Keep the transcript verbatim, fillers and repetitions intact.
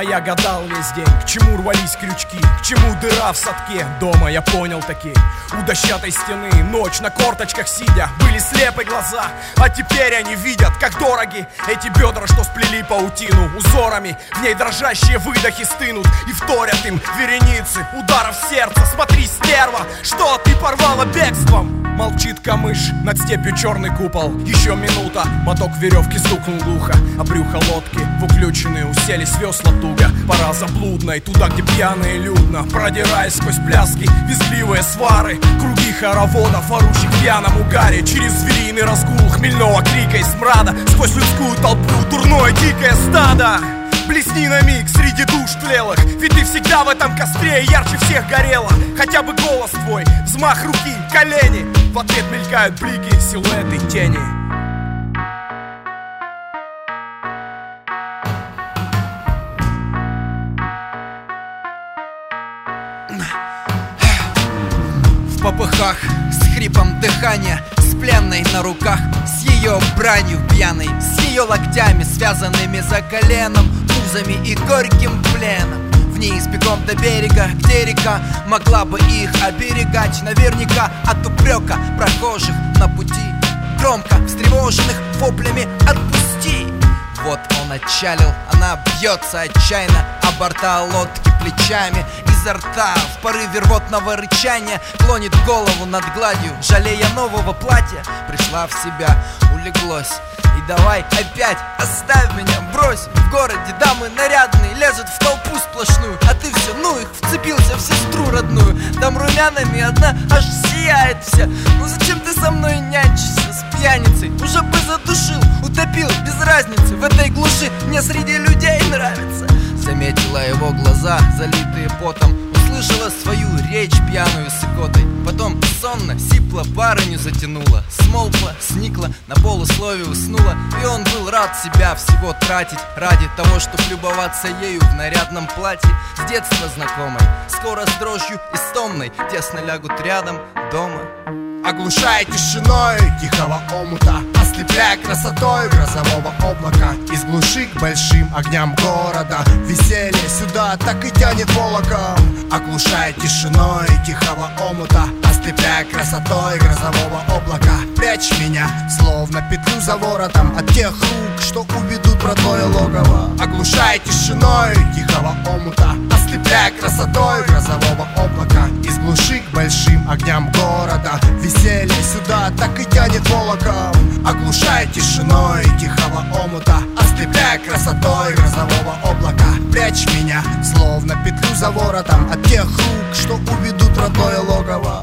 а я гадал весь день, к чему рвались крючки, к чему дыра в садке. Дома я понял таки, у дощатой стены ночь на корточках сидя, были слепы глаза, а теперь они видят, как дороги эти бедра, что сплели паутину узорами. В ней дрожащие выдохи стынут и вторят им вереницы ударов сердца. Смотри, стерва, что ты порвала бегством. Молчит камыш, над степью черный купол. Еще минута, моток веревки стукнул глухо, а брюхо лодки в уключенные уселись весла туго. Пора заблудной, туда, где пьяно и людно, продираясь сквозь пляски, визгливые свары, круги хороводов, орущих в пьяном угаре. Через звериный разгул хмельного крика и смрада, сквозь людскую толпу дурное дикое стадо. Блесни на миг среди душ тлелых, ведь ты всегда в этом костре ярче всех горела. Хотя бы голос твой, взмах руки, колени, в ответ мелькают блики, силуэты, тени. В попыхах, с хрипом дыхания, с пленной на руках, с ее бранью пьяной, с ее локтями, связанными за коленом, пузами и горьким пленом. В ней бегом до берега, где река могла бы их оберегать, наверняка от упрека прохожих на пути, громко встревоженных воплями «Отпусти!». Вот он отчалил, она бьется отчаянно о борта лодки плечами. Изо рта в порыве рвотного рычания клонит голову над гладью, жалея нового платья. Пришла в себя, улеглось. И давай опять оставь меня, брось. В городе дамы нарядные лезут в толпу сплошную, а ты все, ну их, вцепился в сестру родную. Там румянами одна аж сияет вся. Ну зачем ты со мной нянчишься с пьяницей? Уже бы задушил, утопил, без разницы. В этой глуши мне среди людей нравится. Заметила его глаза, залитые потом, услышала свою речь пьяную с икотой. Потом сонно, сипло барыню затянула, смолкла, сникла, на полусловие уснула. И он был рад себя всего тратить ради того, чтоб любоваться ею в нарядном платье. С детства знакомой, скоро с дрожью истомной тесно лягут рядом дома. Оглушая тишиной тихого омута, ослепляя красотой грозового облака, из глуши к большим огням города веселье сюда так и тянет волоком. Оглушая тишиной тихого омута, ослепляя красотой грозового облака, прячь меня, словно петлю за воротом, от тех рук, что уведут в родное логово. Оглушая тишиной тихого омута, ослепляя красотой грозового облака, из глуши к большим огням города веселье сюда так и тянет волоком. Оглушая тишиной тихого омута, ослепляя красотой грозового облака, прячь меня, словно петлю за воротом, от тех рук, что уведут в родное логово.